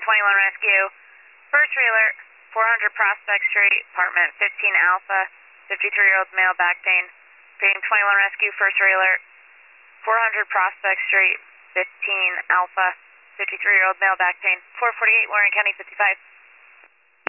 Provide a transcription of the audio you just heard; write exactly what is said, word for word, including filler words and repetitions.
twenty-one Rescue. First trailer, four hundred Prospect Street, apartment fifteen Alpha, fifty-three-year-old male back pain. Paying twenty-one Rescue, first trailer, four hundred Prospect Street, fifteen Alpha, fifty-three-year-old male back pain. four forty-eight Warren County fifty-five.